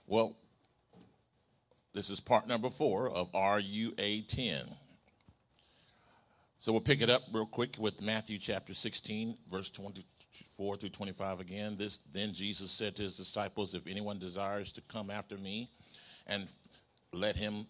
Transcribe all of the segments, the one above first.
Well, this is part number 4 of RUA 10. So we'll pick it up real quick with Matthew chapter 16, verse 24 through 25 again. Then Jesus said to his disciples, if anyone desires to come after me, and let him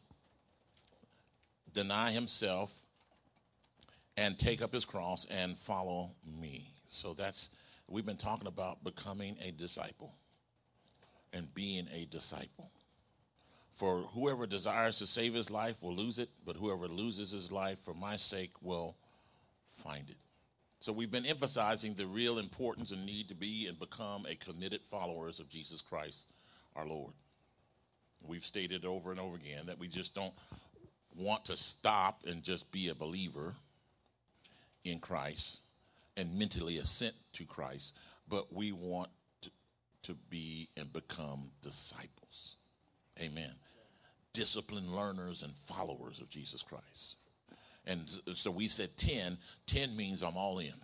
deny himself and take up his cross and follow me. So we've been talking about becoming a disciple and being a disciple. For whoever desires to save his life will lose it, but whoever loses his life for my sake will find it. So we've been emphasizing the real importance and need to be and become a committed followers of Jesus Christ, our Lord. We've stated over and over again that we just don't want to stop and just be a believer in Christ and mentally assent to Christ, but we want to be and become disciples. Amen. Disciplined learners and followers of Jesus Christ. And so we said 10. 10 means I'm all in.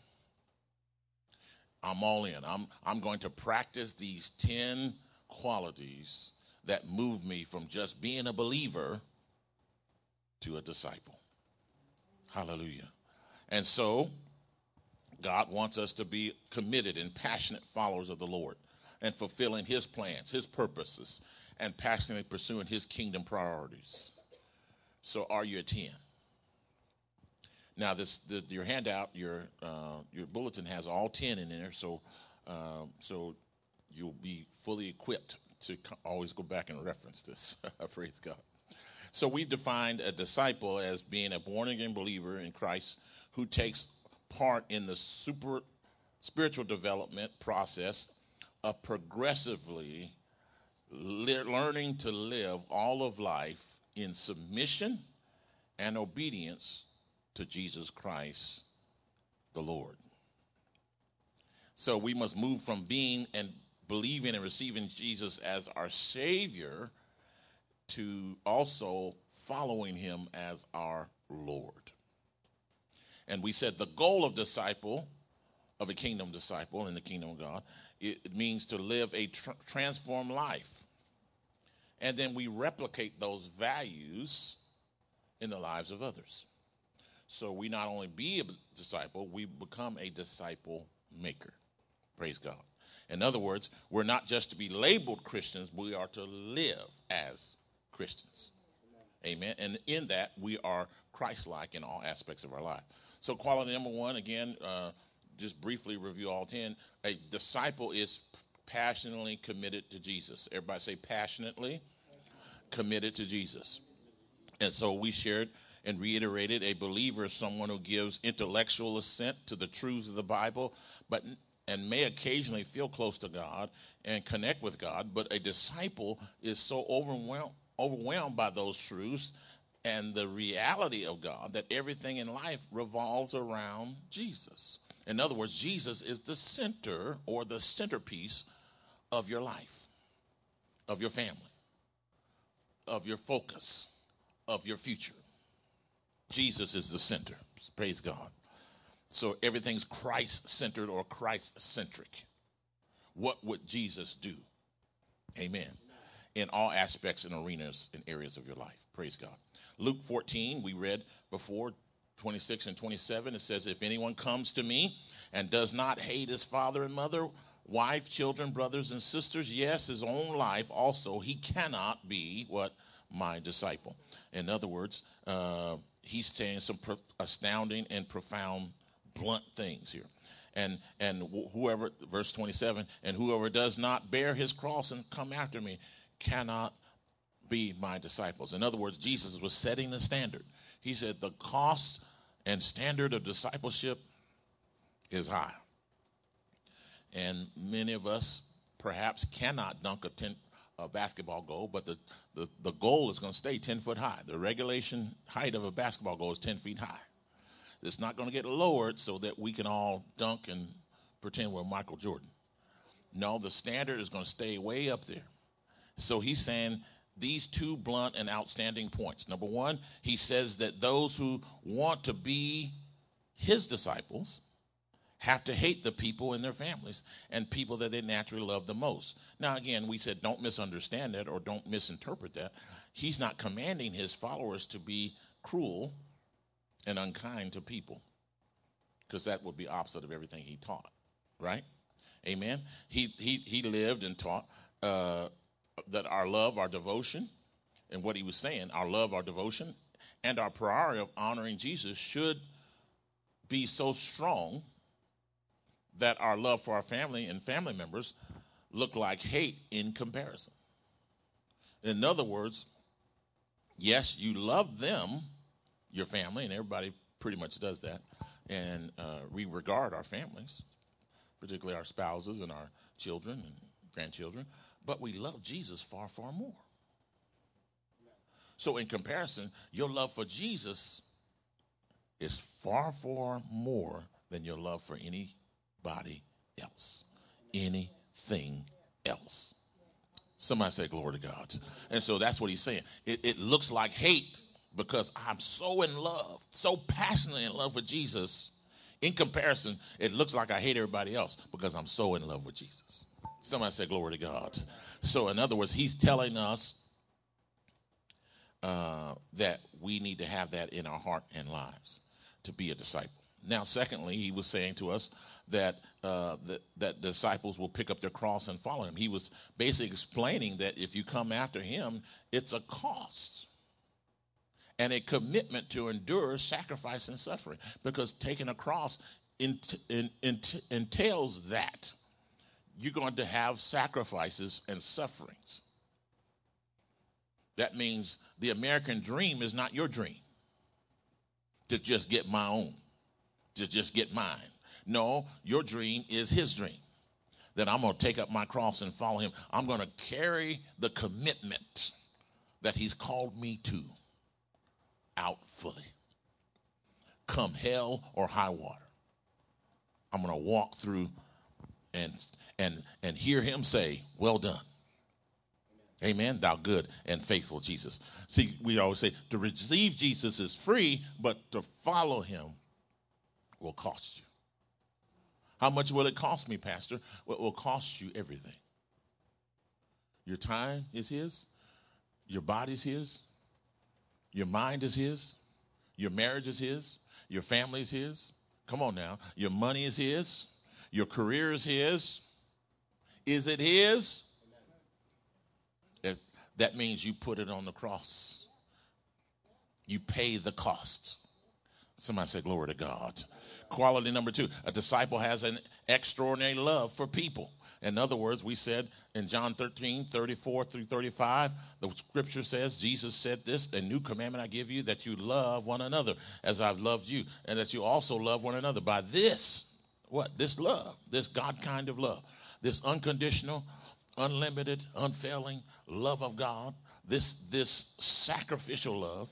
I'm all in. I'm going to practice these 10 qualities that move me from just being a believer to a disciple. Hallelujah. And so God wants us to be committed and passionate followers of the Lord and fulfilling his plans, his purposes, and passionately pursuing his kingdom priorities. So are you a 10? Now, your handout, your bulletin has all 10 in there, so you'll be fully equipped to always go back and reference this. Praise God. So we defined a disciple as being a born-again believer in Christ who takes part in the spiritual development process of progressively learning to live all of life in submission and obedience to Jesus Christ, the Lord. So we must move from being and believing and receiving Jesus as our Savior to also following him as our Lord. And we said the goal of a kingdom disciple in the kingdom of God, it means to live a transformed life. And then we replicate those values in the lives of others. So we not only be a disciple, we become a disciple maker. Praise God. In other words, we're not just to be labeled Christians, we are to live as Christians. Amen. And in that, we are Christ-like in all aspects of our life. So quality number 1, again, just briefly review all 10. A disciple is passionately committed to Jesus. Everybody say passionately committed to Jesus. And so we shared and reiterated a believer is someone who gives intellectual assent to the truths of the Bible, and may occasionally feel close to God and connect with God, but a disciple is so overwhelmed by those truths and the reality of God that everything in life revolves around Jesus. In other words, Jesus is the center or the centerpiece of your life, of your family, of your focus, of your future. Jesus is the center. Praise God. So everything's Christ-centered or Christ-centric. What would Jesus do? Amen. In all aspects and arenas and areas of your life. Praise God. Luke 14, we read before, 26 and 27. It says, if anyone comes to me and does not hate his father and mother, wife, children, brothers and sisters, yes, his own life also, he cannot be what? My disciple. In other words, he's saying some astounding and profound, blunt things here. And whoever, verse 27, and whoever does not bear his cross and come after me cannot be my disciples. In other words, Jesus was setting the standard. He said the cost and standard of discipleship is high. And many of us perhaps cannot dunk a basketball goal, but the goal is going to stay 10 foot high. The regulation height of a basketball goal is 10 feet high. It's not going to get lowered so that we can all dunk and pretend we're Michael Jordan. No, the standard is going to stay way up there. So he's saying these two blunt and outstanding points. Number one, he says that those who want to be his disciples have to hate the people in their families and people that they naturally love the most. Now, again, we said don't misunderstand that or don't misinterpret that. He's not commanding his followers to be cruel and unkind to people, because that would be opposite of everything he taught, right? Amen. He lived and taught that our love, our devotion, and what he was saying, our love, our devotion, and our priority of honoring Jesus should be so strong that our love for our family and family members look like hate in comparison. In other words, yes, you love them, your family, and everybody pretty much does that, and we regard our families, particularly our spouses and our children and grandchildren, but we love Jesus far, far more. So in comparison, your love for Jesus is far, far more than your love for anybody else, anything else. Somebody say glory to God. And so that's what he's saying. It looks like hate because I'm so in love, so passionately in love with Jesus. In comparison, it looks like I hate everybody else because I'm so in love with Jesus. Somebody say glory to God. So in other words, he's telling us that we need to have that in our heart and lives to be a disciple. Now, secondly, he was saying to us that that disciples will pick up their cross and follow him. He was basically explaining that if you come after him, it's a cost and a commitment to endure sacrifice and suffering, because taking a cross entails that. You're going to have sacrifices and sufferings. That means the American dream is not your dream, to just get my own, to just get mine. No, your dream is his dream, that I'm going to take up my cross and follow him. I'm going to carry the commitment that he's called me to out fully. Come hell or high water, I'm going to walk through and hear him say, well done. Amen. Thou good and faithful Jesus. See, we always say to receive Jesus is free, but to follow him will cost you. How much will it cost me, Pastor? Well, it will cost you everything. Your time is his. Your body's his. Your mind is his. Your marriage is his. Your family is his. Come on now. Your money is his. Your career is his. Is it his? That means you put it on the cross. You pay the cost. Somebody say glory to God. Quality number 2, a disciple has an extraordinary love for people. In other words, we said in John 13:34-35, the scripture says, Jesus said this, a new commandment I give you, that you love one another as I've loved you, and that you also love one another. By this, what? This love, this God kind of love, this unconditional, unlimited, unfailing love of God, this sacrificial love.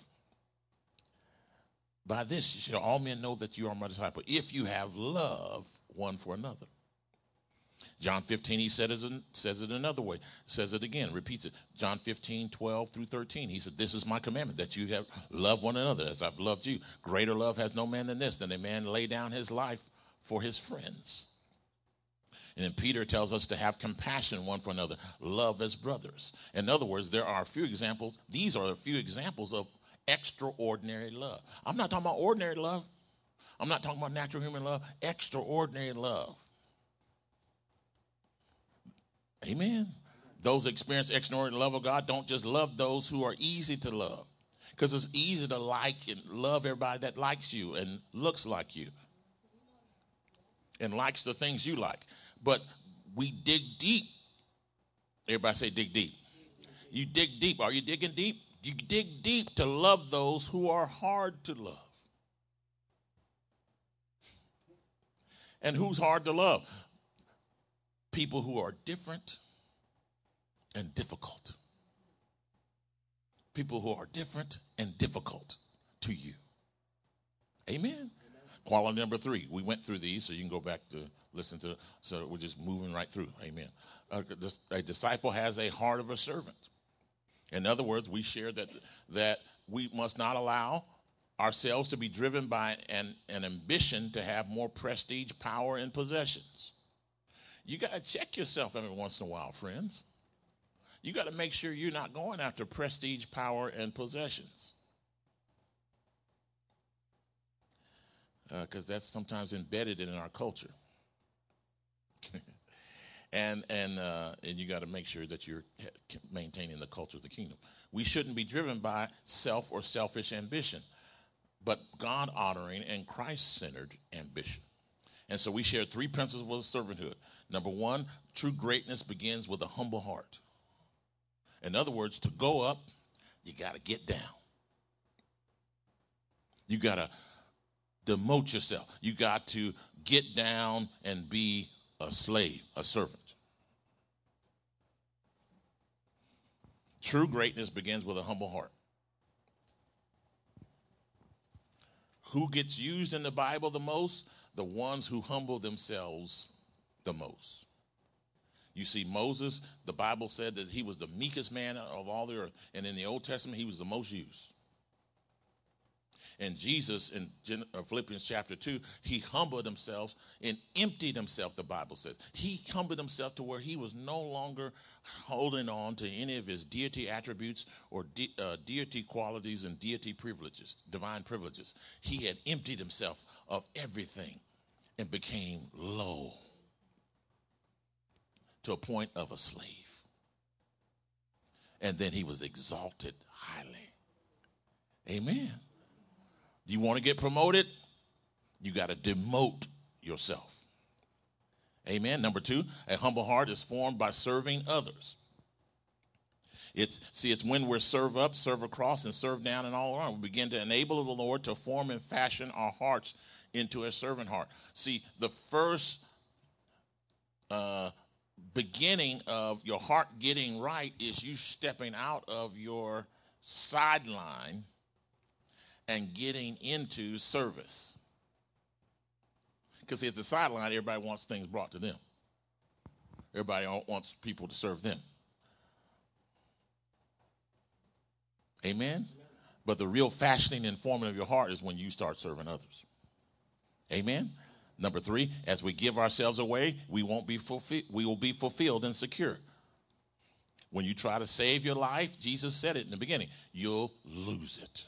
By this shall all men know that you are my disciple, if you have love one for another. John 15, he says it another way. Says it again, repeats it. John 15:12-13. He said, this is my commandment, that you have loved one another as I've loved you. Greater love has no man than this, than a man lay down his life for his friends. And then Peter tells us to have compassion one for another, love as brothers. In other words, there are a few examples. These are a few examples of extraordinary love. I'm not talking about ordinary love. I'm not talking about natural human love. Extraordinary love. Amen. Those who experience extraordinary love of God don't just love those who are easy to love, because it's easy to like and love everybody that likes you and looks like you and likes the things you like. But we dig deep. Everybody say dig deep. You dig deep. Are you digging deep? You dig deep to love those who are hard to love. And who's hard to love? People who are different and difficult. People who are different and difficult to you. Amen. Quality number 3. We went through these, so you can go back to listen to. So we're just moving right through. Amen. A disciple has a heart of a servant. In other words, we share that we must not allow ourselves to be driven by an ambition to have more prestige, power, and possessions. You got to check yourself every once in a while, friends. You got to make sure you're not going after prestige, power, and possessions. Because that's sometimes embedded in our culture. and you got to make sure that you're maintaining the culture of the kingdom. We shouldn't be driven by self or selfish ambition, but God-honoring and Christ-centered ambition. And so we share 3 principles of servanthood. Number 1, true greatness begins with a humble heart. In other words, to go up, you got to get down. You got to demote yourself. You got to get down and be a slave, a servant. True greatness begins with a humble heart. Who gets used in the Bible the most? The ones who humble themselves the most. You see, Moses, the Bible said that he was the meekest man of all the earth. And in the Old Testament, he was the most used. And Jesus, in Philippians chapter 2, he humbled himself and emptied himself, the Bible says. He humbled himself to where he was no longer holding on to any of his deity attributes or deity qualities and deity privileges, divine privileges. He had emptied himself of everything and became low to a point of a slave. And then he was exalted highly. Amen. You want to get promoted? You got to demote yourself. Amen. Number 2, a humble heart is formed by serving others. It's when we're serve up, serve across, and serve down and all around. We begin to enable the Lord to form and fashion our hearts into a servant heart. See, the first beginning of your heart getting right is you stepping out of your sideline and getting into service. Because at the sideline, everybody wants things brought to them. Everybody wants people to serve them. Amen? But the real fashioning and forming of your heart is when you start serving others. Amen? Number 3, as we give ourselves away, we will be fulfilled and secure. When you try to save your life, Jesus said it in the beginning, you'll lose it.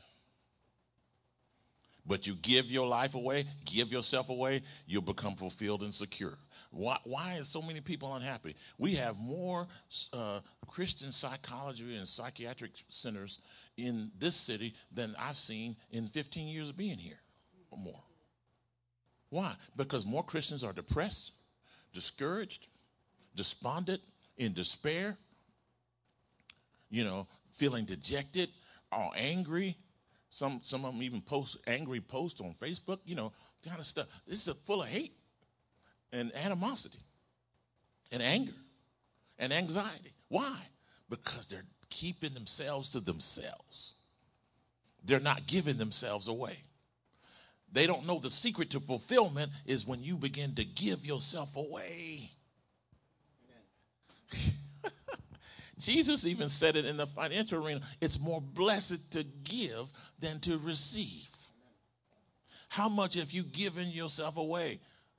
But you give your life away, give yourself away, you'll become fulfilled and secure. Why is so many people unhappy? We have more Christian psychology and psychiatric centers in this city than I've seen in 15 years of being here or more. Why? Because more Christians are depressed, discouraged, despondent, in despair, feeling dejected, all angry. Some of them even post angry posts on Facebook, kind of stuff. This is full of hate and animosity and anger and anxiety. Why? Because they're keeping themselves to themselves. They're not giving themselves away. They don't know the secret to fulfillment is when you begin to give yourself away. Jesus even said it in the financial arena. It's more blessed to give than to receive. How much have you given yourself away?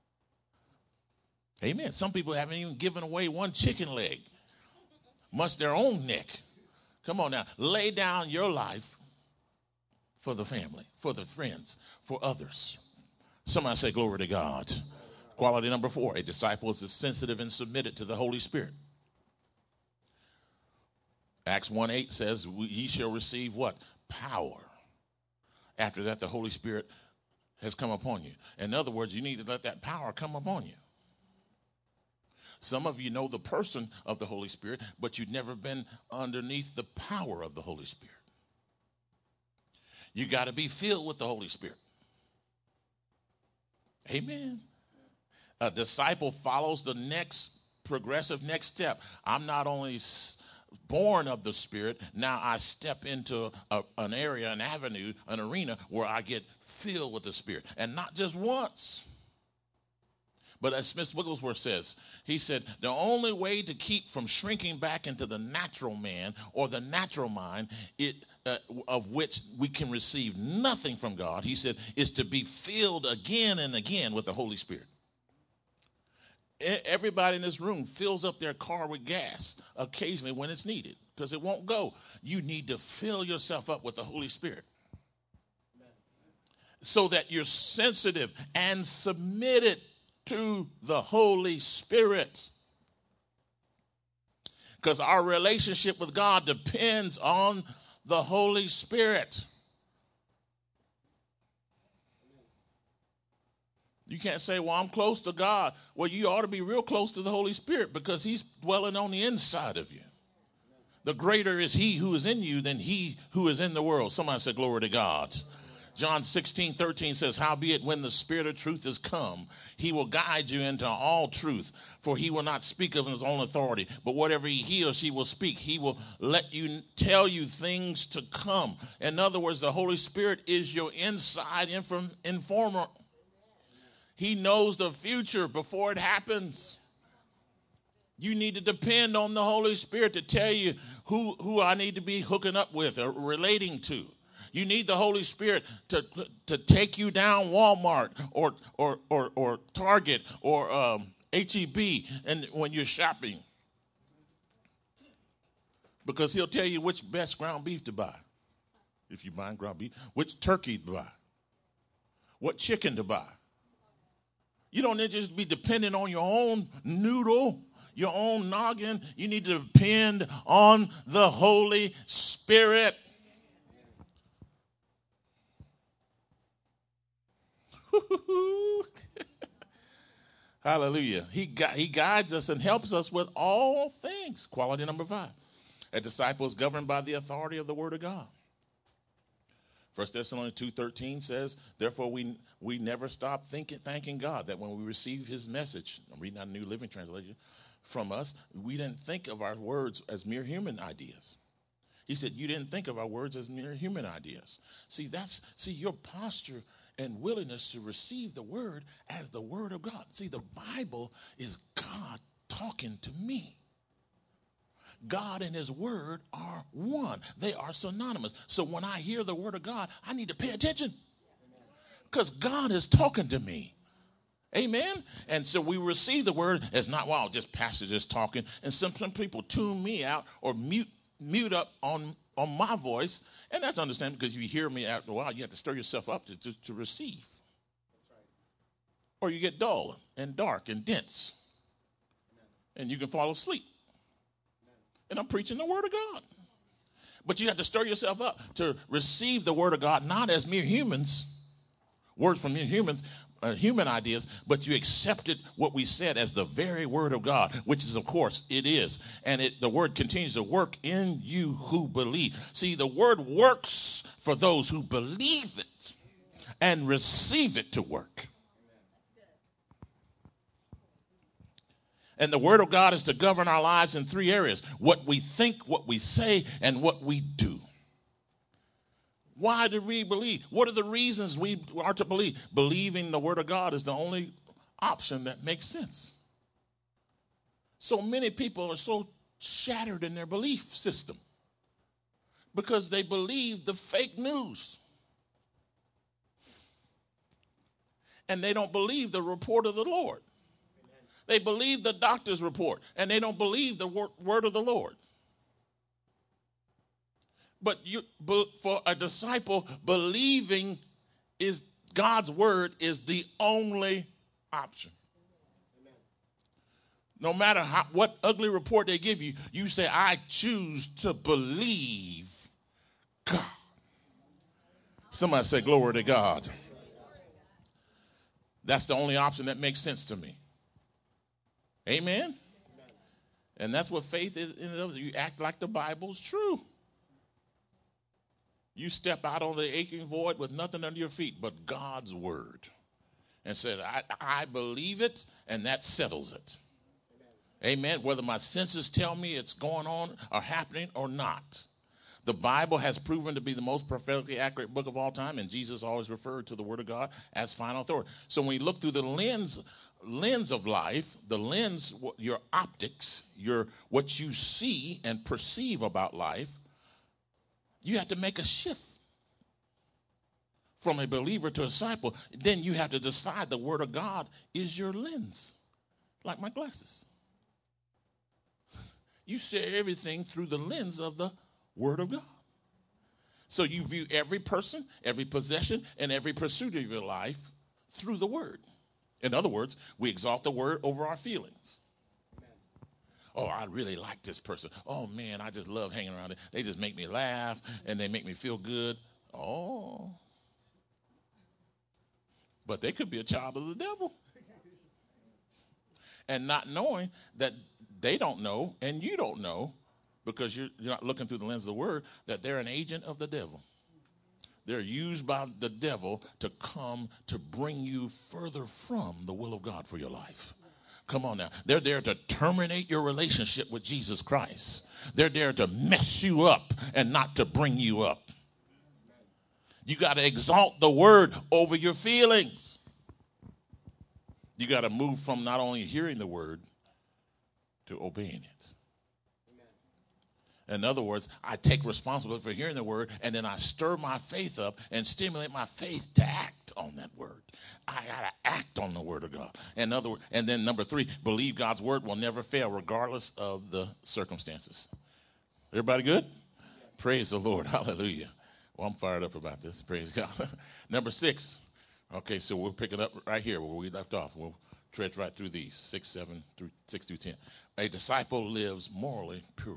Amen. Some people haven't even given away one chicken leg, much their own neck. Come on now. Lay down your life for the family, for the friends, for others. Somebody say glory to God. Quality number 4, a disciple is sensitive and submitted to the Holy Spirit. Acts 1:8 says, ye shall receive what? Power. After that, the Holy Spirit has come upon you. In other words, you need to let that power come upon you. Some of you know the person of the Holy Spirit, but you've never been underneath the power of the Holy Spirit. You got to be filled with the Holy Spirit. Amen. A disciple follows the next progressive next step. I'm not only born of the Spirit, now I step into an area, an avenue, an arena where I get filled with the Spirit. And not just once, But as Smith Wigglesworth says, he said, the only way to keep from shrinking back into the natural man or the natural mind, of which we can receive nothing from God, he said, is to be filled again and again with the Holy Spirit. Everybody in this room fills up their car with gas occasionally when it's needed because it won't go. You need to fill yourself up with the Holy Spirit so that you're sensitive and submitted to the Holy Spirit. Because our relationship with God depends on the Holy Spirit. You can't say, well, I'm close to God. Well, you ought to be real close to the Holy Spirit because he's dwelling on the inside of you. The greater is he who is in you than he who is in the world. Somebody say, glory to God. John 16:13 says, howbeit when the Spirit of truth is come, he will guide you into all truth. For he will not speak of his own authority, but whatever he or she will speak, he will let you tell you things to come. In other words, the Holy Spirit is your inside informer. He knows the future before it happens. You need to depend on the Holy Spirit to tell you who I need to be hooking up with or relating to. You need the Holy Spirit to take you down Walmart or Target or H-E-B and when you're shopping. Because he'll tell you which best ground beef to buy. If you're buying ground beef, which turkey to buy. What chicken to buy. You don't need to just be dependent on your own noodle, your own noggin. You need to depend on the Holy Spirit. Hallelujah. He guides us and helps us with all things. Quality number 5. A disciple is governed by the authority of the Word of God. 1 Thessalonians 2:13 says, therefore we never stop thanking God that when we receive his message, I'm reading out a New Living Translation, from us, we didn't think of our words as mere human ideas. He said, you didn't think of our words as mere human ideas. See, your posture and willingness to receive the word as the word of God. See, the Bible is God talking to me. God and his word are one. They are synonymous. So when I hear the word of God, I need to pay attention because God is talking to me. Amen. And so we receive the word as not, wow, just pastor just talking. And some people tune me out or mute up on my voice. And that's understandable because you hear me after a while, you have to stir yourself up to receive. That's right. Or you get dull and dark and dense. Amen. And you can fall asleep. Amen. And I'm preaching the word of God. But you have to stir yourself up to receive the word of God, not as mere humans, words from mere humans, human ideas, but you accepted what we said as the very word of God, which is, of course, it is. And the word continues to work in you who believe. See, the word works for those who believe it and receive it to work. And the word of God is to govern our lives in 3 areas: what we think, what we say, and what we do. Why do we believe? What are the reasons we are to believe? Believing the word of God is the only option that makes sense. So many people are so shattered in their belief system because they believe the fake news. And they don't believe the report of the Lord. They believe the doctor's report, and they don't believe the word of the Lord. But for a disciple, believing is God's word is the only option. Amen. No matter what ugly report they give you, you say, I choose to believe God. Somebody say, glory to God. That's the only option that makes sense to me. Amen? And that's what faith is. You act like the Bible's true. You step out on the aching void with nothing under your feet but God's word and said, I believe it, and that settles it. Amen. Whether my senses tell me it's going on or happening or not. The Bible has proven to be the most prophetically accurate book of all time, and Jesus always referred to the Word of God as final authority. So when you look through the lens of life, the lens, your optics, what you see and perceive about life, you have to make a shift from a believer to a disciple. Then you have to decide the Word of God is your lens, like my glasses. You see everything through the lens of the Word of God. So you view every person, every possession, and every pursuit of your life through the Word. In other words, we exalt the Word over our feelings. Oh, I really like this person. Oh, man, I just love hanging around. They just make me laugh, and they make me feel good. Oh. But they could be a child of the devil. And not knowing that they don't know, and you don't know, because you're not looking through the lens of the Word, that they're an agent of the devil. They're used by the devil to come to bring you further from the will of God for your life. Come on now. They're there to terminate your relationship with Jesus Christ. They're there to mess you up and not to bring you up. You got to exalt the Word over your feelings. You got to move from not only hearing the Word to obeying it. In other words, I take responsibility for hearing the Word, and then I stir my faith up and stimulate my faith to act on that Word. I got to act on the Word of God. In other words, and then number 3, believe God's Word will never fail regardless of the circumstances. Everybody good? Praise the Lord. Hallelujah. Well, I'm fired up about this. Praise God. Number 6. Okay, so we'll pick it up right here where we left off. We'll tread right through these, 6 through 10. A disciple lives morally pure.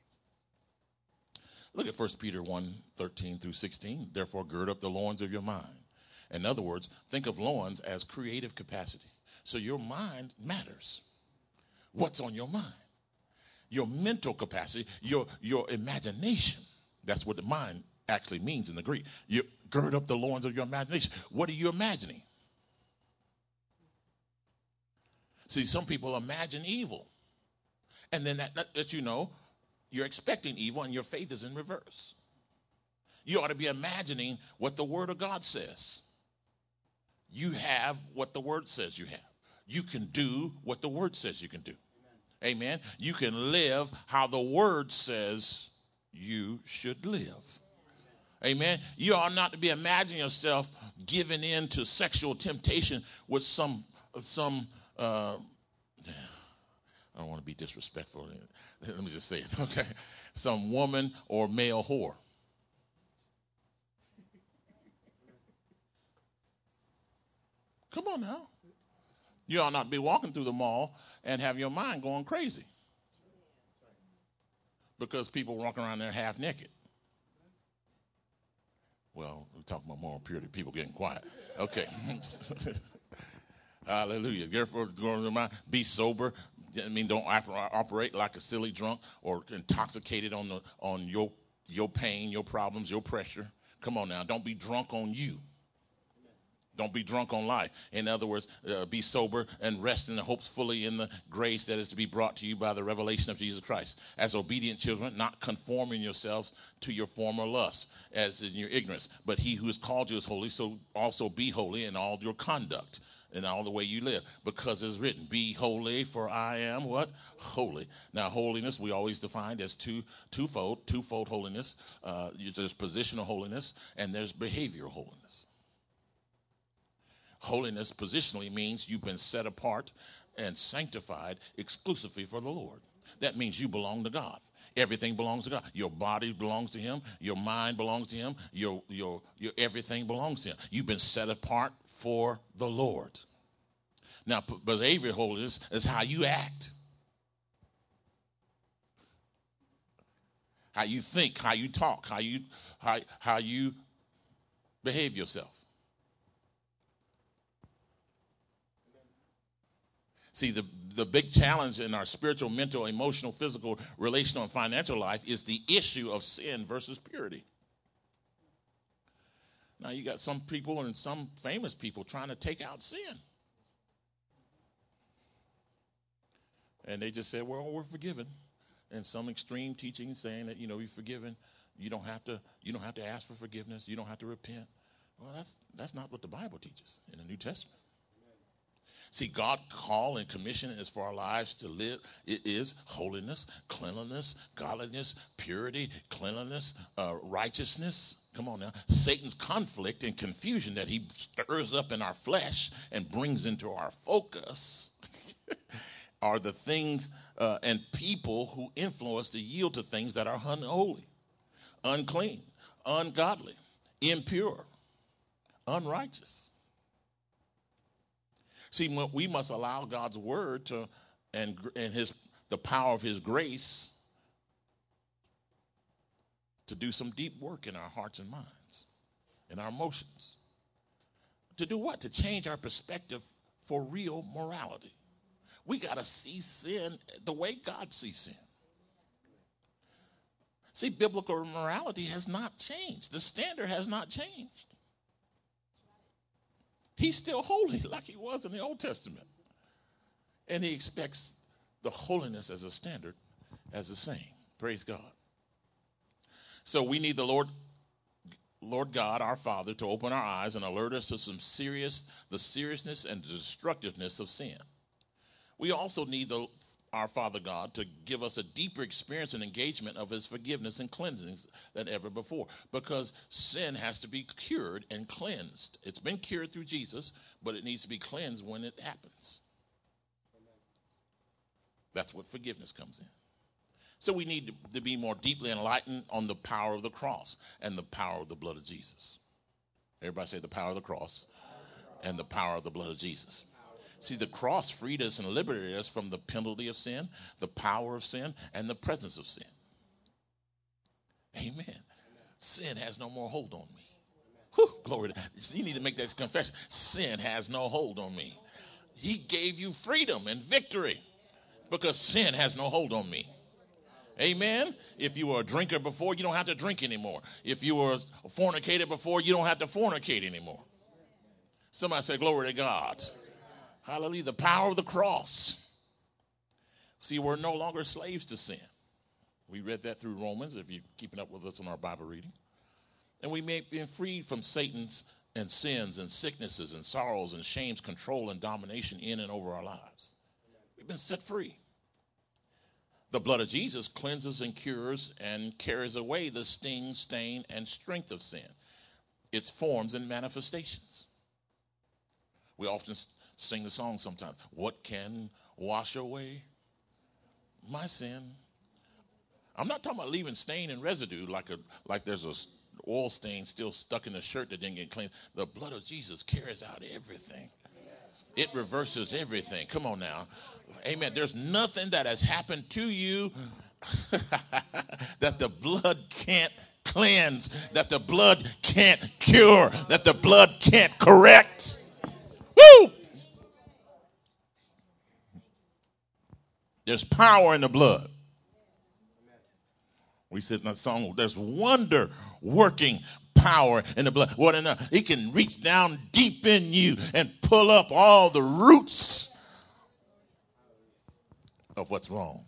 Look at 1 Peter 1:13 through 16. Therefore, gird up the loins of your mind. In other words, think of loins as creative capacity. So your mind matters. What's on your mind? Your mental capacity, your imagination. That's what the mind actually means in the Greek. You gird up the loins of your imagination. What are you imagining? See, some people imagine evil. And then that you know, you're expecting evil and your faith is in reverse. You ought to be imagining what the Word of God says. You have what the Word says you have. You can do what the Word says you can do. Amen. You can live how the Word says you should live. Amen. You ought not to be imagining yourself giving in to sexual temptation with some I don't want to be disrespectful. Let me just say it, okay? Some woman or male whore. Come on now. You ought not be walking through the mall and have your mind going crazy because people walking around there half naked. Well, we're talking about moral purity. People getting quiet. Okay. Hallelujah. Therefore, be sober. I mean, don't operate like a silly drunk or intoxicated on your pain, your problems, your pressure. Come on now. Don't be drunk on you. Don't be drunk on life. In other words, be sober and rest in the hopes fully in the grace that is to be brought to you by the revelation of Jesus Christ. As obedient children, not conforming yourselves to your former lusts, as in your ignorance. But he who has called you is holy, so also be holy in all your conduct, in all the way you live. Because it's written, be holy, for I am what? Holy. Now, holiness, we always defined as twofold holiness. There's positional holiness, and there's behavioral holiness. Holiness positionally means you've been set apart and sanctified exclusively for the Lord. That means you belong to God. Everything belongs to God. Your body belongs to Him. Your mind belongs to Him. Your everything belongs to Him. You've been set apart for the Lord. Now, behavioral holiness is how you act, how you think, how you talk, how you behave yourself. See, the big challenge in our spiritual, mental, emotional, physical, relational, and financial life is the issue of sin versus purity. Now, you got some people and some famous people trying to take out sin. And they just said, well, we're forgiven. And some extreme teaching saying that, you're forgiven You don't have to ask for forgiveness. You don't have to repent. Well, that's not what the Bible teaches in the New Testament. See, God's call and commission is for our lives to live. It is holiness, cleanliness, godliness, purity, cleanliness, righteousness. Come on now. Satan's conflict and confusion that he stirs up in our flesh and brings into our focus are the things and people who influence to yield to things that are unholy, unclean, ungodly, impure, unrighteous. See, we must allow God's word to and the power of his grace to do some deep work in our hearts and minds, in our emotions. To do what? To change our perspective for real morality. We got to see sin the way God sees sin. See, biblical morality has not changed. The standard has not changed. He's still holy like he was in the Old Testament. And he expects the holiness as a standard as the same. Praise God. So we need the Lord God, our Father, to open our eyes and alert us to the seriousness and destructiveness of sin. We also need our Father God to give us a deeper experience and engagement of his forgiveness and cleansings than ever before, because sin has to be cured and cleansed. It's been cured through Jesus, but it needs to be cleansed when it happens. That's what forgiveness comes in. So we need to be more deeply enlightened on the power of the cross and the power of the blood of Jesus. Everybody say the power of the cross and the power of the blood of Jesus. See, the cross freed us and liberated us from the penalty of sin, the power of sin, and the presence of sin. Amen. Sin has no more hold on me. Whew, glory to God. You need to make that confession. Sin has no hold on me. He gave you freedom and victory because sin has no hold on me. Amen. If you were a drinker before, you don't have to drink anymore. If you were a fornicator before, you don't have to fornicate anymore. Somebody say, glory to God. Hallelujah. The power of the cross. See, we're no longer slaves to sin. We read that through Romans, if you're keeping up with us on our Bible reading. And we may be freed from Satan's and sins and sicknesses and sorrows and shame's control and domination in and over our lives. We've been set free. The blood of Jesus cleanses and cures and carries away the sting, stain, and strength of sin, its forms and manifestations. We often sing the song sometimes, what can wash away my sin? I'm not talking about leaving stain and residue like there's a oil stain still stuck in the shirt that didn't get cleaned. The blood of Jesus carries out everything. It reverses everything. Come on now. Amen. There's nothing that has happened to you that the blood can't cleanse, that the blood can't cure, that the blood can't correct. Woo! There's power in the blood. We said in that song, there's wonder working power in the blood. What enough? It can reach down deep in you and pull up all the roots of what's wrong.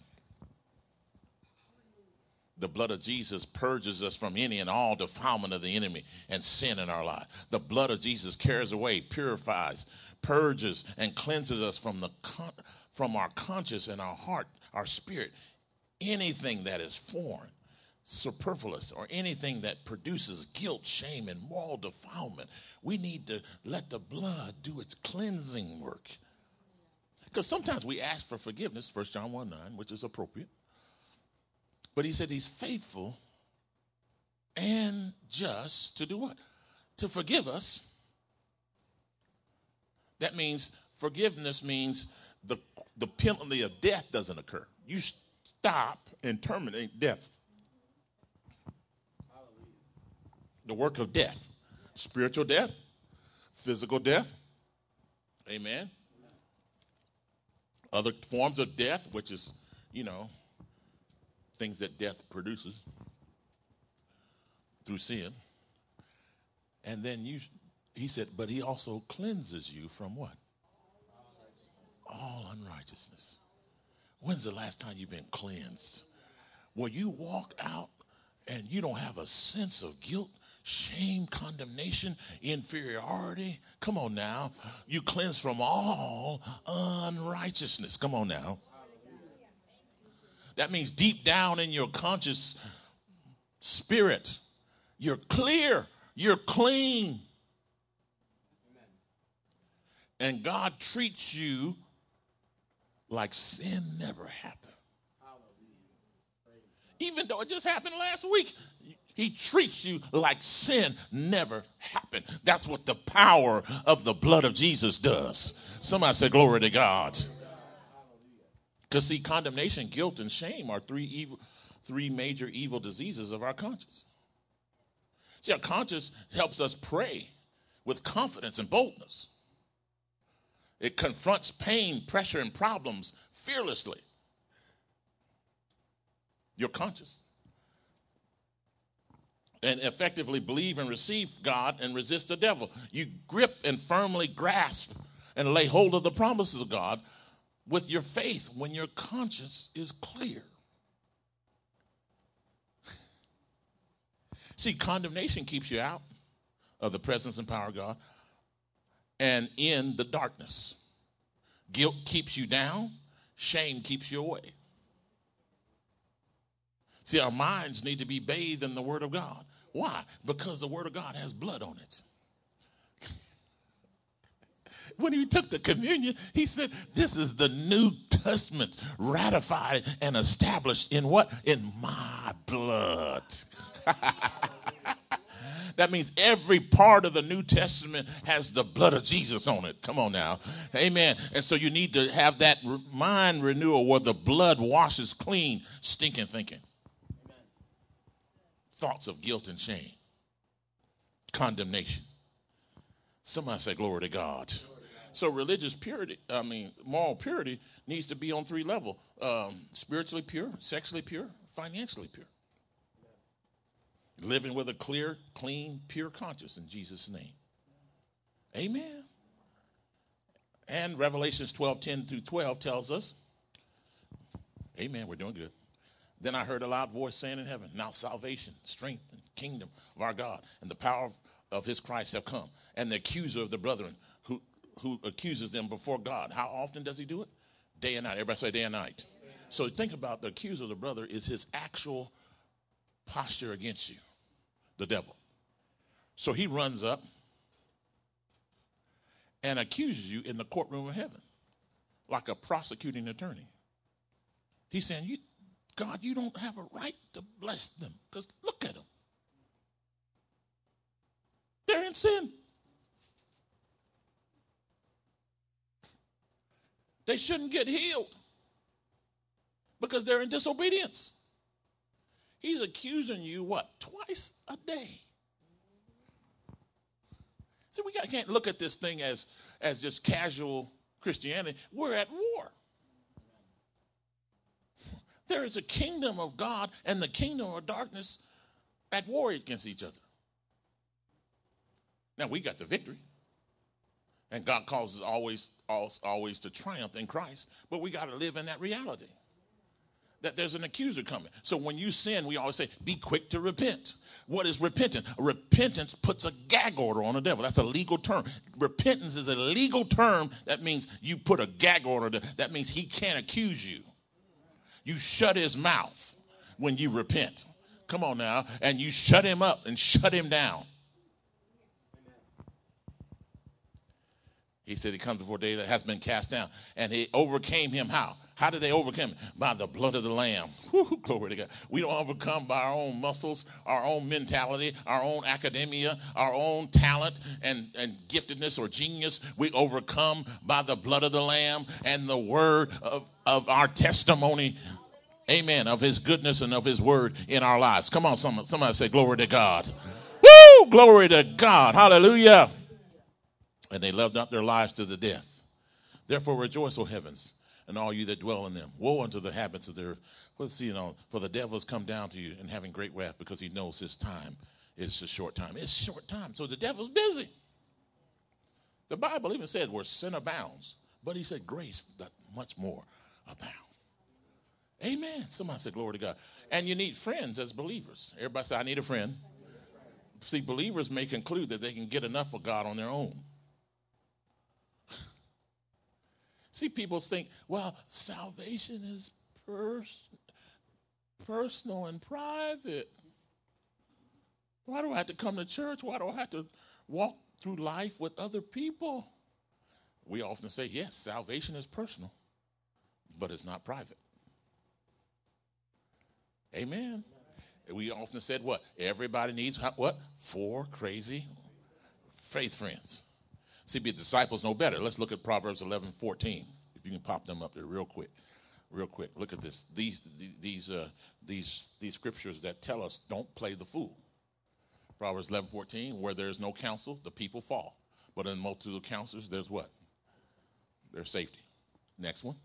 The blood of Jesus purges us from any and all defilement of the enemy and sin in our life. The blood of Jesus carries away, purifies, purges, and cleanses us from our conscience and our heart, our spirit, anything that is foreign, superfluous, or anything that produces guilt, shame, and moral defilement. We need to let the blood do its cleansing work. Because sometimes we ask for forgiveness, 1 John 1:9, which is appropriate. But he said he's faithful and just to do what? To forgive us. That means forgiveness means the penalty of death doesn't occur. You stop and terminate death. The work of death. Spiritual death, physical death. Amen. Other forms of death, which is, things that death produces through sin. And then he said, but he also cleanses you from what? All unrighteousness. When's the last time you've been cleansed? Where you walk out and you don't have a sense of guilt, shame, condemnation, inferiority. Come on now. You cleanse from all unrighteousness. Come on now. That means deep down in your conscious spirit, you're clear, you're clean. And God treats you like sin never happened. Even though it just happened last week, he treats you like sin never happened. That's what the power of the blood of Jesus does. Somebody say glory to God. Because see, condemnation, guilt, and shame are three major evil diseases of our conscience. See, our conscience helps us pray with confidence and boldness. It confronts pain, pressure, and problems fearlessly. Your conscience. And effectively believe and receive God and resist the devil. You grip and firmly grasp and lay hold of the promises of God with your faith when your conscience is clear. See, condemnation keeps you out of the presence and power of God and in the darkness. Guilt keeps you down. Shame keeps you away. See, our minds need to be bathed in the Word of God. Why? Because the Word of God has blood on it. When he took the communion, he said, this is the New Testament ratified and established in what? In my blood. That means every part of the New Testament has the blood of Jesus on it. Come on now. Amen. And so you need to have that mind renewal where the blood washes clean stinking thinking. Amen. Thoughts of guilt and shame. Condemnation. Somebody say glory to God. So religious purity, moral purity needs to be on three levels. Spiritually pure, sexually pure, financially pure. Living with a clear, clean, pure conscience in Jesus' name. Amen. And Revelations 12:10 through 12 tells us, amen, we're doing good. Then I heard a loud voice saying in heaven, now salvation, strength, and kingdom of our God and the power of his Christ have come. And the accuser of the brethren who accuses them before God. How often does he do it? Day and night. Everybody say day and night. So think about the accuser of the brother is his actual posture against you, the devil. So he runs up and accuses you in the courtroom of heaven like a prosecuting attorney. He's saying, God, you don't have a right to bless them because look at them. They're in sin. They shouldn't get healed because they're in disobedience. He's accusing you, what, twice a day? See, we can't look at this thing as just casual Christianity. We're at war. There is a kingdom of God and the kingdom of darkness at war against each other. Now, we got the victory. And God calls us always to triumph in Christ. But we got to live in that reality. That there's an accuser coming. So when you sin, we always say, be quick to repent. What is repentance? Repentance puts a gag order on the devil. That's a legal term. Repentance is a legal term. That means you put a gag order. That means he can't accuse you. You shut his mouth when you repent. Come on now. And you shut him up and shut him down. He said he comes before day that has been cast down. And he overcame him how? How did they overcome him? By the blood of the Lamb. Woo, glory to God. We don't overcome by our own muscles, our own mentality, our own academia, our own talent and giftedness or genius. We overcome by the blood of the Lamb and the word of our testimony. Amen. Of his goodness and of his word in our lives. Come on, somebody say glory to God. Woo! Glory to God. Hallelujah. And they loved not their lives to the death. Therefore rejoice, O heavens, and all you that dwell in them. Woe unto the habits of the earth. For the devil has come down to you and having great wrath because he knows his time is a short time. It's a short time. So the devil's busy. The Bible even said where sin abounds. But he said grace that much more abound. Amen. Somebody say glory to God. And you need friends as believers. Everybody say, I need a friend. See, believers may conclude that they can get enough of God on their own. See, people think, well, salvation is personal and private. Why do I have to come to church? Why do I have to walk through life with other people? We often say, yes, salvation is personal, but it's not private. Amen. We often said what? Everybody needs what? 4 crazy faith friends. See, be disciples know better. Let's look at Proverbs 11:14. If you can pop them up there real quick. Real quick. Look at this. These scriptures that tell us don't play the fool. Proverbs 11:14, where there is no counsel, the people fall. But in the multitude of counselors, there's what? There's safety. Next one.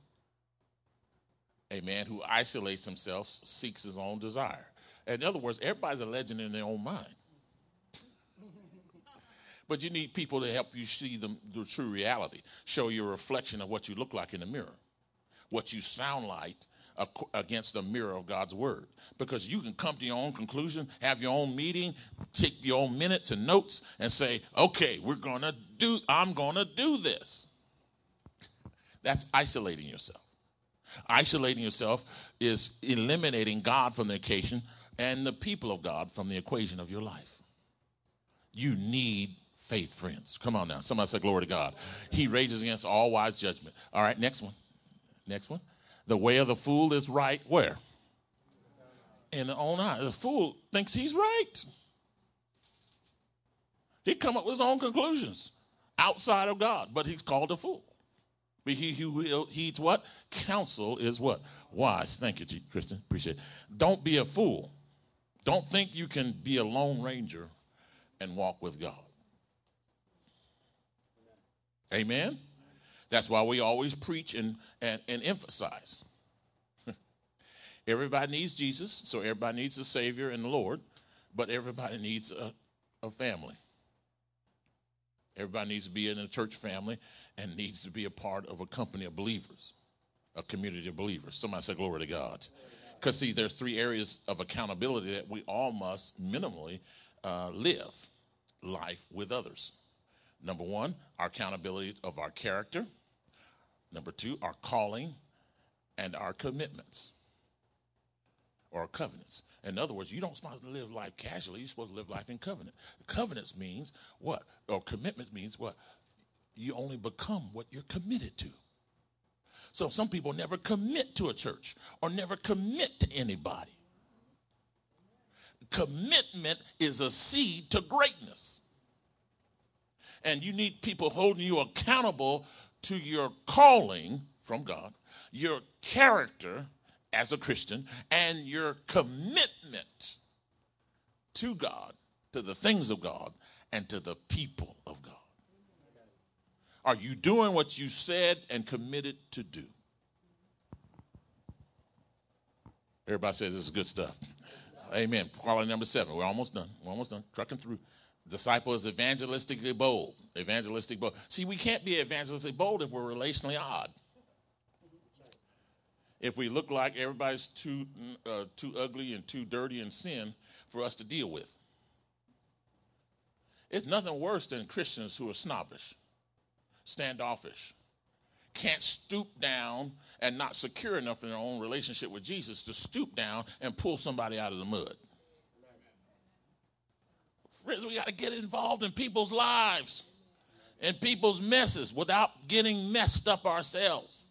A man who isolates himself seeks his own desire. In other words, everybody's a legend in their own mind. But you need people to help you see the true reality, show you a reflection of what you look like in the mirror, what you sound like against the mirror of God's word. Because you can come to your own conclusion, have your own meeting, take your own minutes and notes and say, okay, I'm going to do this. That's isolating yourself. Isolating yourself is eliminating God from the equation and the people of God from the equation of your life. You need faith friends. Come on now. Somebody say glory to God. He rages against all wise judgment. All right, next one. Next one. The way of the fool is right where? In the own eye. The fool thinks he's right. He come up with his own conclusions outside of God, but he's called a fool. But he who heeds what? Counsel is what? Wise. Thank you, Kristen. Appreciate it. Don't be a fool. Don't think you can be a lone ranger and walk with God. Amen? That's why we always preach and emphasize. Everybody needs Jesus, so everybody needs a Savior and the Lord, but everybody needs a family. Everybody needs to be in a church family and needs to be a part of a company of believers, a community of believers. Somebody say glory to God. Because, see, there's 3 areas of accountability that we all must minimally live life with others. Number 1, our accountability of our character. Number 2, our calling and our commitments or covenants. In other words, you don't supposed to live life casually. You're supposed to live life in covenant. Covenants means what? Or commitment means what? You only become what you're committed to. So some people never commit to a church or never commit to anybody. Commitment is a seed to greatness. And you need people holding you accountable to your calling from God, your character as a Christian, and your commitment to God, to the things of God, and to the people of God. Are you doing what you said and committed to do? Everybody says this is good stuff. Amen. Quality number 7. We're almost done. Trucking through. Disciple is evangelistically bold. Evangelistic bold. See, we can't be evangelistically bold if we're relationally odd. If we look like everybody's too ugly and too dirty in sin for us to deal with. It's nothing worse than Christians who are snobbish, standoffish, can't stoop down and not secure enough in their own relationship with Jesus to stoop down and pull somebody out of the mud. Friends, we got to get involved in people's lives and people's messes without getting messed up ourselves.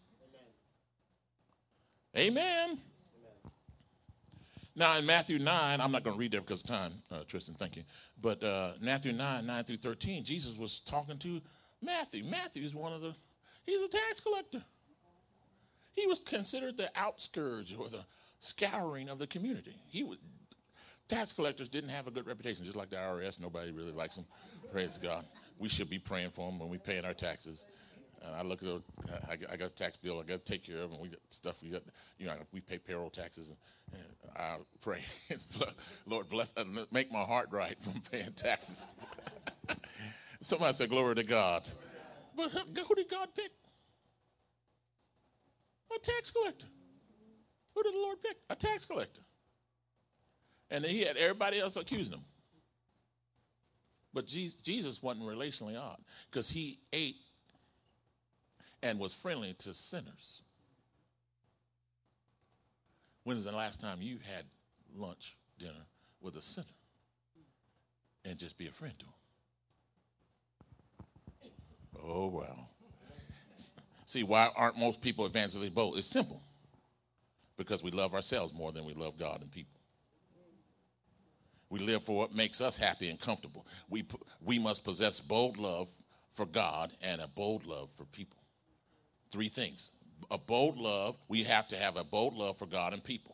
Amen. Now in Matthew 9, I'm not going to read that because of time, Tristan, thank you. But Matthew 9 through 13, Jesus was talking to Matthew. Matthew is he's a tax collector. He was considered the outskirts or the scouring of the community. Tax collectors didn't have a good reputation, just like the IRS. Nobody really likes them. Praise God. We should be praying for them when we paying our taxes. I look at I got a tax bill I got to take care of, and we got stuff we pay payroll taxes, and I pray, Lord bless, make my heart right from paying taxes. Somebody say glory to God. But who did God pick? A tax collector. Who did the Lord pick? A tax collector. And then he had everybody else accusing him. But Jesus wasn't relationally odd because he ate and was friendly to sinners. When was the last time you had lunch, dinner with a sinner and just be a friend to him? Oh, wow. See, why aren't most people evangelistically bold? It's simple. Because we love ourselves more than we love God and people. We live for what makes us happy and comfortable. We must possess bold love for God and a bold love for people. 3 things. A bold love, we have to have a bold love for God and people.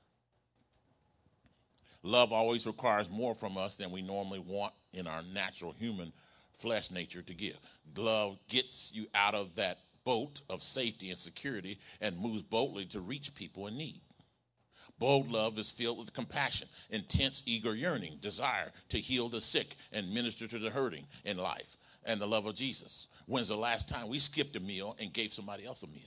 Love always requires more from us than we normally want in our natural human flesh nature to give. Love gets you out of that boat of safety and security and moves boldly to reach people in need. Bold love is filled with compassion, intense, eager yearning, desire to heal the sick and minister to the hurting in life, and the love of Jesus. When's the last time we skipped a meal and gave somebody else a meal?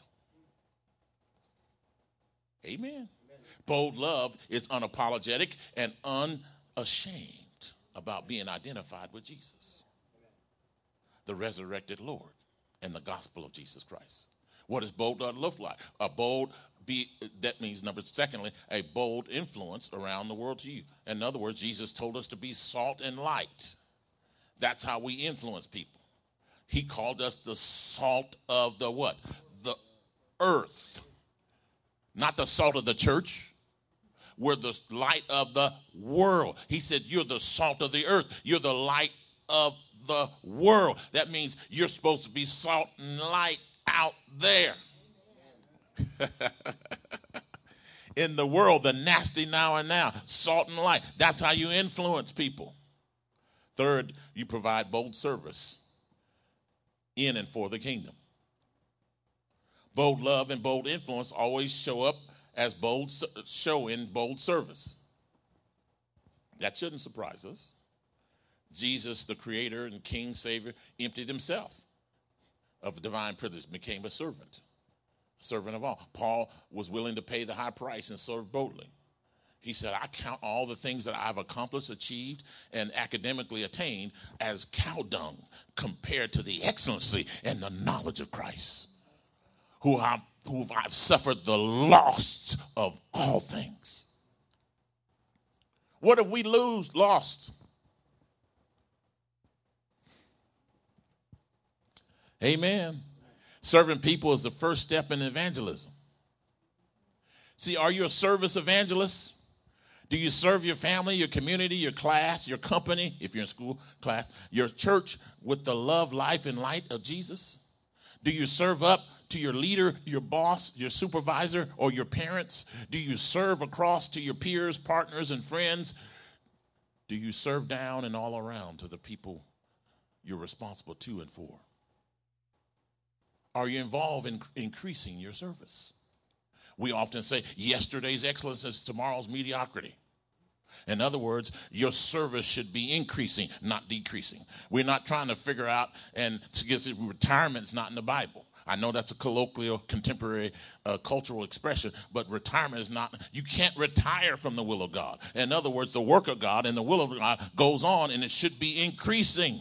Amen. Amen. Bold love is unapologetic and unashamed about being identified with Jesus, the resurrected Lord, and the gospel of Jesus Christ. What does bold love look like? That means, secondly, a bold influence around the world to you. In other words, Jesus told us to be salt and light. That's how we influence people. He called us the salt of the what? The earth. Not the salt of the church. We're the light of the world. He said, you're the salt of the earth. You're the light of the world. That means you're supposed to be salt and light out there. In the world, the nasty now and now, salt and light. That's how you influence people. Third, you provide bold service in and for the kingdom. Bold love and bold influence always show up as bold service. That shouldn't surprise us. Jesus, the creator and king, savior, emptied himself of divine privilege, became a servant of all. Paul was willing to pay the high price and serve boldly. He said, I count all the things that I've accomplished, achieved, and academically attained as cow dung compared to the excellency and the knowledge of Christ, who I've suffered the loss of all things. What if we lost? Amen. Serving people is the first step in evangelism. See, are you a service evangelist? Do you serve your family, your community, your class, your company, if you're in school, class, your church with the love, life, and light of Jesus? Do you serve up to your leader, your boss, your supervisor, or your parents? Do you serve across to your peers, partners, and friends? Do you serve down and all around to the people you're responsible to and for? Are you involved in increasing your service? We often say yesterday's excellence is tomorrow's mediocrity. In other words, your service should be increasing, not decreasing. We're not trying to figure out, and retirement is not in the Bible. I know that's a colloquial, contemporary cultural expression, but retirement is not. You can't retire from the will of God. In other words, the work of God and the will of God goes on, and it should be increasing.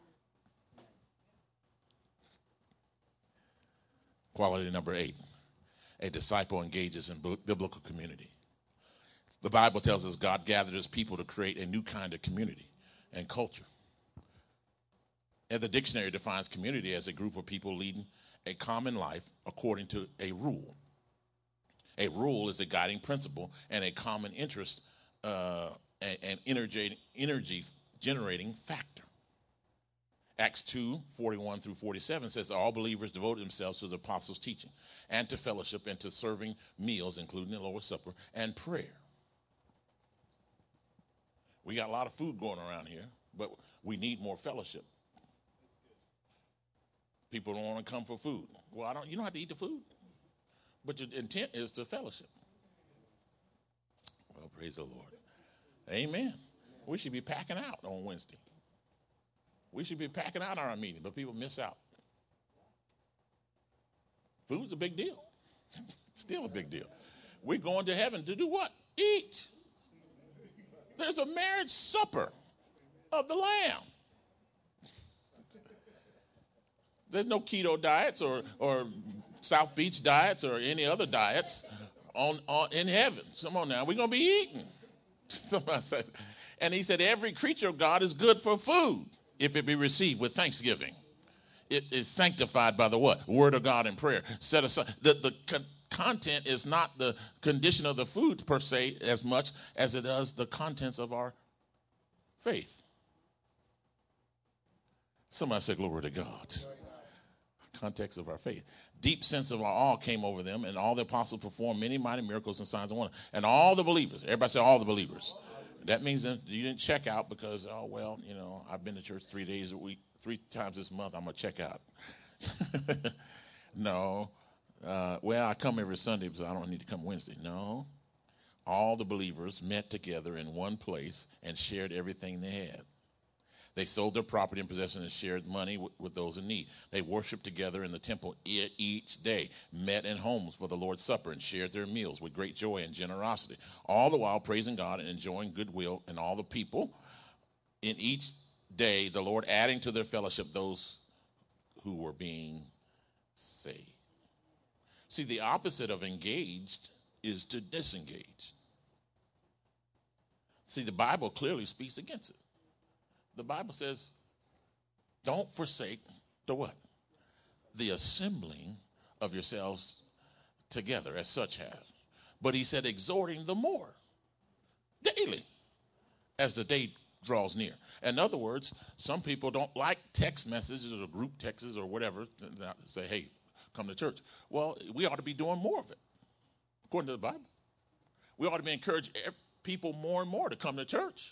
Quality number 8, a disciple engages in biblical community. The Bible tells us God gathered his people to create a new kind of community and culture. And the dictionary defines community as a group of people leading a common life according to a rule. A rule is a guiding principle and a common interest and energy generating factor. Acts 2:41 through 47 says all believers devoted themselves to the apostles' teaching and to fellowship and to serving meals, including the Lord's Supper, and prayer. We got a lot of food going around here, but we need more fellowship. People don't want to come for food. Well, you don't have to eat the food, but your intent is to fellowship. Well, praise the Lord. Amen. We should be packing out on Wednesday. We should be packing out our meeting, but people miss out. Food's a big deal. Still a big deal. We're going to heaven to do what? Eat. There's a marriage supper of the Lamb. There's no keto diets or South Beach diets or any other diets in heaven. Come on now, we're going to be eating. Somebody said, and he said, every creature of God is good for food if it be received with thanksgiving. It is sanctified by the what? Word of God and prayer. Set aside. The content is not the condition of the food per se as much as it does the contents of our faith. Somebody say, glory to God. Context of our faith. Deep sense of our awe came over them, and all the apostles performed many mighty miracles and signs and wonders. And all the believers, everybody say all the believers. That means that you didn't check out because, oh, well, you know, I've been to church 3 days a week, 3 times this month, I'm going to check out. No. Well, I come every Sunday, so I don't need to come Wednesday. No. All the believers met together in one place and shared everything they had. They sold their property and possessions and shared money with those in need. They worshiped together in the temple each day, met in homes for the Lord's Supper, and shared their meals with great joy and generosity, all the while praising God and enjoying goodwill in all the people. In each day, the Lord adding to their fellowship those who were being saved. See, the opposite of engaged is to disengage. See, the Bible clearly speaks against it. The Bible says, don't forsake the what? The assembling of yourselves together, as such has. But he said, exhorting the more daily as the day draws near. In other words, some people don't like text messages or group texts or whatever that say, hey, come to church. Well, we ought to be doing more of it, according to the Bible. We ought to be encouraging people more and more to come to church.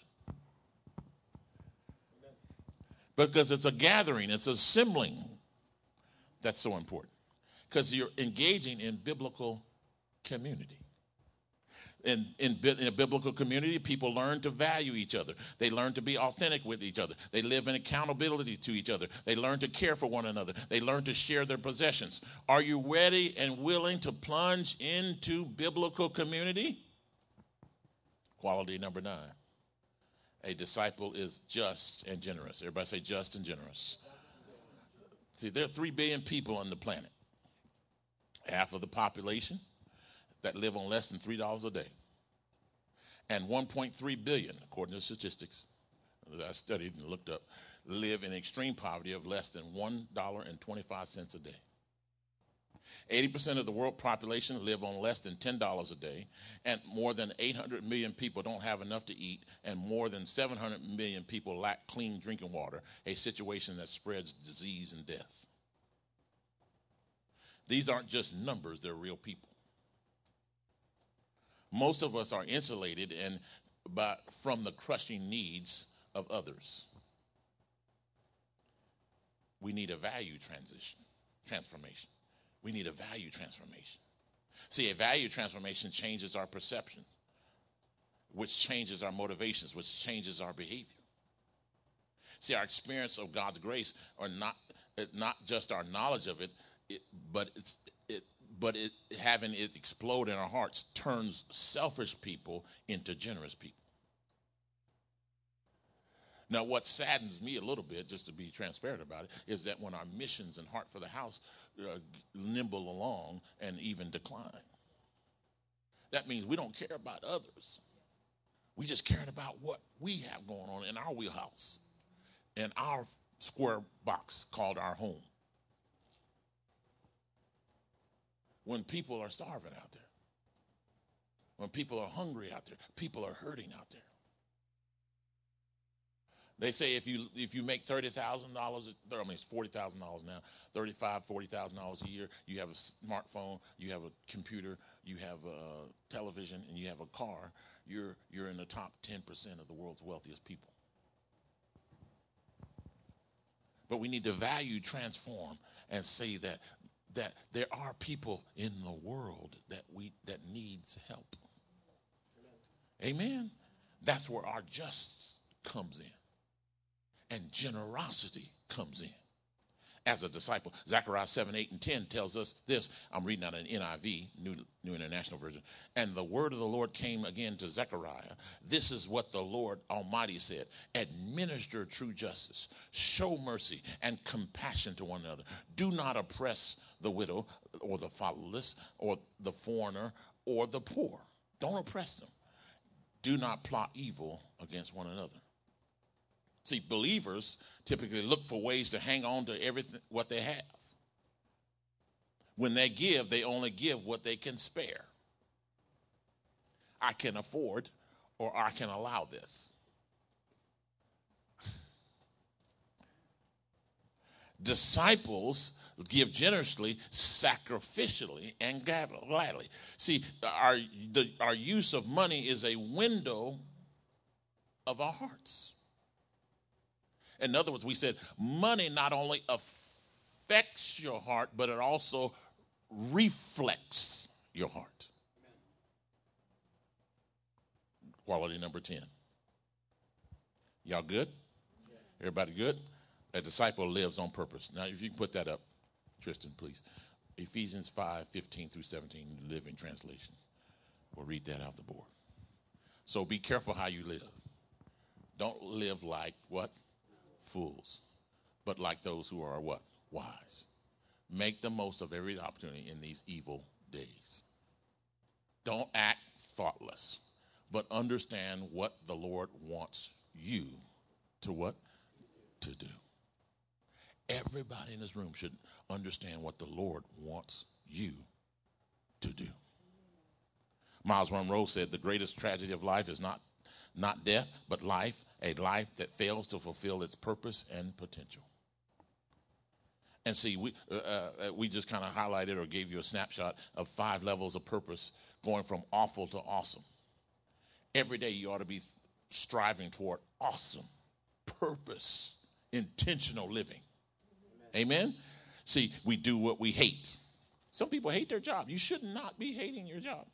Because it's a gathering, it's assembling that's so important. Because you're engaging in biblical community. In a biblical community, people learn to value each other. They learn to be authentic with each other. They live in accountability to each other. They learn to care for one another. They learn to share their possessions. Are you ready and willing to plunge into biblical community? Quality number 9. A disciple is just and generous. Everybody say just and generous. See, there are 3 billion people on the planet. Half of the population that live on less than $3 a day. And 1.3 billion, according to statistics that I studied and looked up, live in extreme poverty of less than $1.25 a day. 80% of the world population live on less than $10 a day, and more than 800 million people don't have enough to eat, and more than 700 million people lack clean drinking water, a situation that spreads disease and death. These aren't just numbers, they're real people. Most of us are insulated from the crushing needs of others. We need a value transformation. We need a value transformation. See, a value transformation changes our perception, which changes our motivations, which changes our behavior. See, our experience of God's grace are not just our knowledge of it, but having it explode in our hearts turns selfish people into generous people. Now, what saddens me a little bit, just to be transparent about it, is that when our missions and Heart for the House nimble along and even decline. That means we don't care about others. We just care about what we have going on in our wheelhouse, in our square box called our home. When people are starving out there, when people are hungry out there, people are hurting out there. They say if you make $30,000, I mean it's $40,000 now, $35,000, $40,000 a year, you have a smartphone, you have a computer, you have a television, and you have a car, you're in the top 10% of the world's wealthiest people. But we need to value transform and say that there are people in the world that needs help. Amen. That's where our justice comes in. And generosity comes in. as a disciple. Zechariah 7, 8, and 10 tells us this. I'm reading out an NIV, New International Version. And the word of the Lord came again to Zechariah. This is what the Lord Almighty said. Administer true justice. Show mercy and compassion to one another. Do not oppress the widow or the fatherless or the foreigner or the poor. Don't oppress them. Do not plot evil against one another. See, believers typically look for ways to hang on to everything, what they have. When they give, they only give what they can spare. I can afford, or I can allow this. Disciples give generously, sacrificially, and gladly. See, our use of money is a window of our hearts. In other words, we said money not only affects your heart, but it also reflects your heart. Quality number 10. Y'all good? Everybody good? A disciple lives on purpose. Now, if you can put that up, Tristan, please. Ephesians 5, 15 through 17, Living Translation. We'll read that off the board. So be careful how you live. Don't live like what? Fools, but like those who are what? Wise. Make the most of every opportunity in these evil days. Don't act thoughtless, but understand what the Lord wants you to what? To do. Everybody in this room should understand what the Lord wants you to do. Miles Monroe said the greatest tragedy of life is not death, but life, a life that fails to fulfill its purpose and potential. And see, we just kind of highlighted or gave you a snapshot of 5 levels of purpose going from awful to awesome. Every day you ought to be striving toward awesome purpose, intentional living. Amen? See, we do what we hate. Some people hate their job. You should not be hating your job.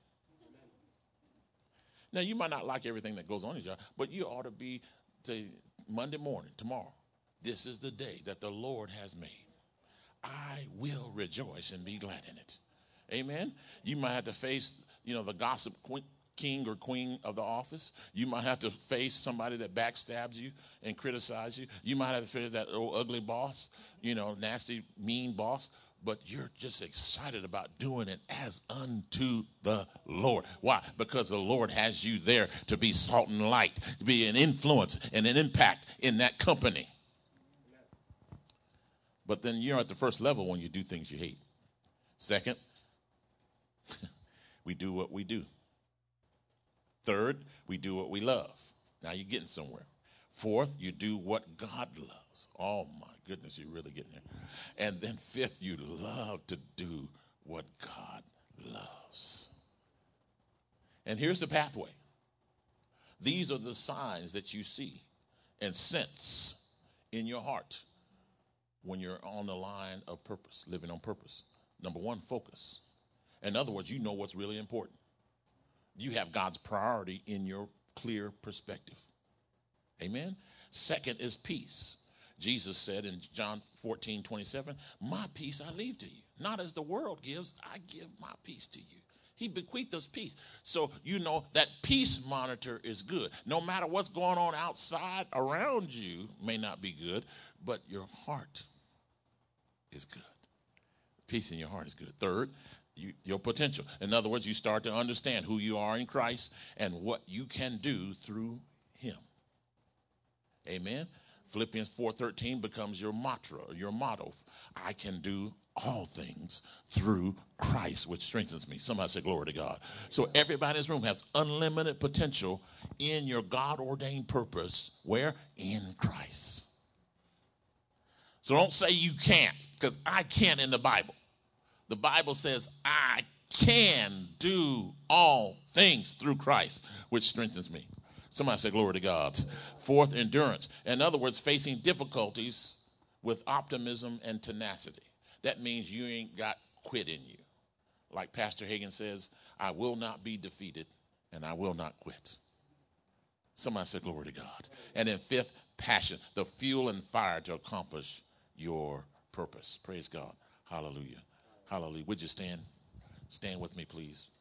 Now, you might not like everything that goes on in your job, but you ought to be, Monday morning, tomorrow, this is the day that the Lord has made. I will rejoice and be glad in it. Amen? You might have to face, the gossip king or queen of the office. You might have to face somebody that backstabs you and criticizes you. You might have to face that old ugly boss, nasty, mean boss. But you're just excited about doing it as unto the Lord. Why? Because the Lord has you there to be salt and light, to be an influence and an impact in that company. But then you're at the first level when you do things you hate. Second, we do what we do. Third, we do what we love. Now you're getting somewhere. Fourth, you do what God loves. Oh, my goodness, you're really getting there. And then fifth, you love to do what God loves. And here's the pathway. These are the signs that you see and sense in your heart when you're on the line of purpose, living on purpose. Number one, focus. In other words, you know what's really important. You have God's priority in your clear perspective. Amen. Second is peace. Jesus said in John 14:27, my peace I leave to you. Not as the world gives, I give my peace to you. He bequeathed us peace. So you know that peace monitor is good. No matter what's going on outside around you may not be good, but your heart is good. Peace in your heart is good. Third, your potential. In other words, you start to understand who you are in Christ and what you can do through him. Amen. Philippians 4:13 becomes your mantra, your motto. I can do all things through Christ, which strengthens me. Somebody say glory to God. So everybody in this room has unlimited potential in your God-ordained purpose. Where? In Christ. So don't say you can't, because I can't in the Bible. The Bible says I can do all things through Christ, which strengthens me. Somebody say glory to God. Fourth, endurance. In other words, facing difficulties with optimism and tenacity. That means you ain't got quit in you. Like Pastor Hagin says, I will not be defeated and I will not quit. Somebody say glory to God. And then fifth, passion. The fuel and fire to accomplish your purpose. Praise God. Hallelujah. Hallelujah. Would you stand? Stand with me, please.